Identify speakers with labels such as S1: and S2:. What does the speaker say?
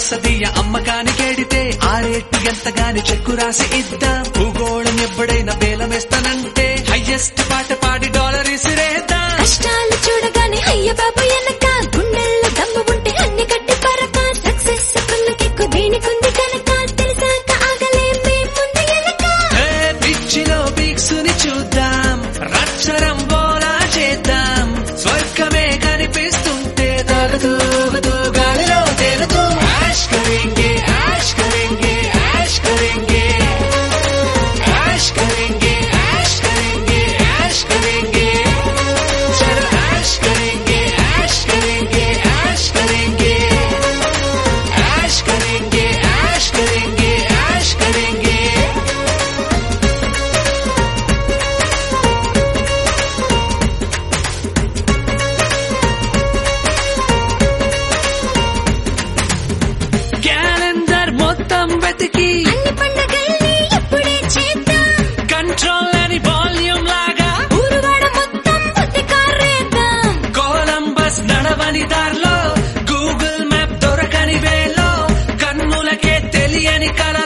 S1: సదియ అమ్మకానికేడితే ఆ రేటు ఎంతగాని చెక్కు రాసి ఇద్దాం. భూగోళం ఎప్పుడైనా వేలమేస్తానంటే హైయెస్ట్ పాట పాడి డాలర్ ఇసిరేద్దాం.
S2: కష్టాలు చూడగానే అయ్య బాబు ఎనక గుండెల్లో దమ్ము ఉంటే అన్ని కట్టి పరక సక్సెస్ పుల్లకెక్కు దేనికుంది కనుక తెలిసాక ఆగలేమే ముందు ఎనక.
S1: పిచ్చిలో పీక్సుని చూద్దాం, రచ్చరం బోలా చేద్దాం. స్వర్గమే కనిపిస్తుంటే తాగుతూ గాలిలో తేలుతూ యాష్ కరేంగే యాష్ కరేంగే యాష్ కరేంగే యాష్ కరేంగే యాష్ కరేంగే యాష్ కరేంగే చలో యాష్ కరేంగే యాష్ కరేంగే యాష్ కరేంగే యాష్ కరేంగే యాష్ కరేంగే యాష్ కరేంగే. క్యాలెండర్ మొత్తం వెతికి
S2: అన్ని పండగల్ని ఎప్పుడే చేద్దాం.
S1: కంట్రోల్ అని వాల్యూమ్ లాగా
S2: ఊరువాడ మొత్తం బుద్ధి కారేద్దాం.
S1: కొలంబస్ నడవని దారిలో గూగుల్ మ్యాప్ దొరకని వేలో కన్నులకే తెలియని కల